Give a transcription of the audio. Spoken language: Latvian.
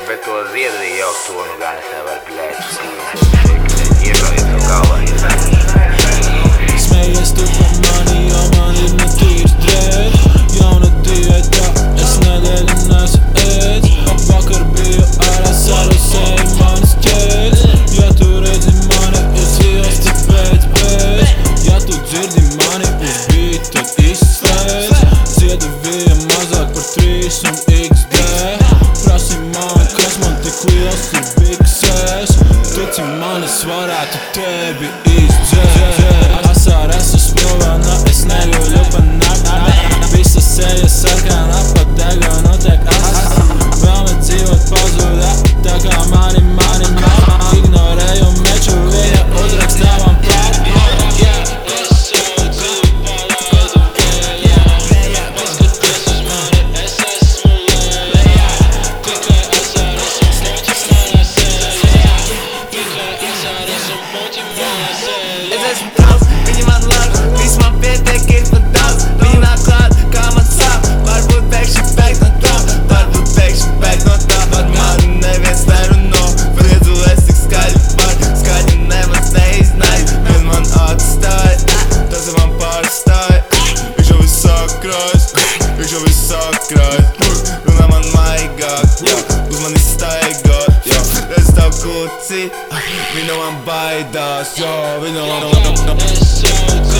Bet to Zviedriju jau to nu gan es nevaru, bļēt, iekājies no galvā, Smējies tu par mani, jo man ir ne tīrs drēds. Jauna diētā, es nedēļu nesu ēdz. Vakar biju ārā, sarusēju manas ķēdes. Ja tu redzi mani uz ielas, tad pēc. Ja tu dzirdi mani uz beat, tad izslēdz. Ziedavīja mazāk par 3 un XD. Prasi man, kas man tik liels ir biksēs. Tici man, es varētu tevi izdzēt. Asār esmu spilvēna, es neļauju pa nakti. Visa seja sarkana, pat dega notiek asas. Vēlme dzīvot pazuda, tā kā mani ignorēju meču, viņa uzrakstā man plāt. Es esmu tavs, viņi man lauž, viss man pietiek ir pa daudz. Viņi nāk klāt, kā man sāp, varbūt pēkšņi bēg no tā, varbūt pēkšņi bēg no tā. Par mani neviens nerunā, liedzu es tik skaļi par, skaļi nemaz neiznāju, vien man atstāja, tas man pārstāja. Viņš jau viss sāk krājas, runā man maigāk, uz mani staigāt. Es tavu kuci, viņa man baidās, viņa man